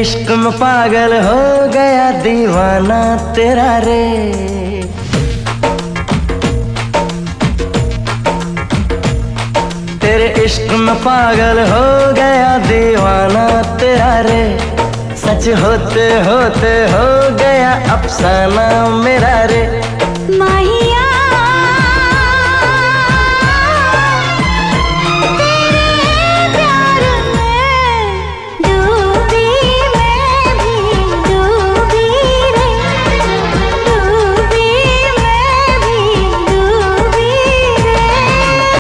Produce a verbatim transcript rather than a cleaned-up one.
इश्क में पागल हो गया दीवाना तेरा रे। तेरे इश्क में पागल हो गया दीवाना तेरा रे। सच होते होते हो गया अफसाना मेरा रे।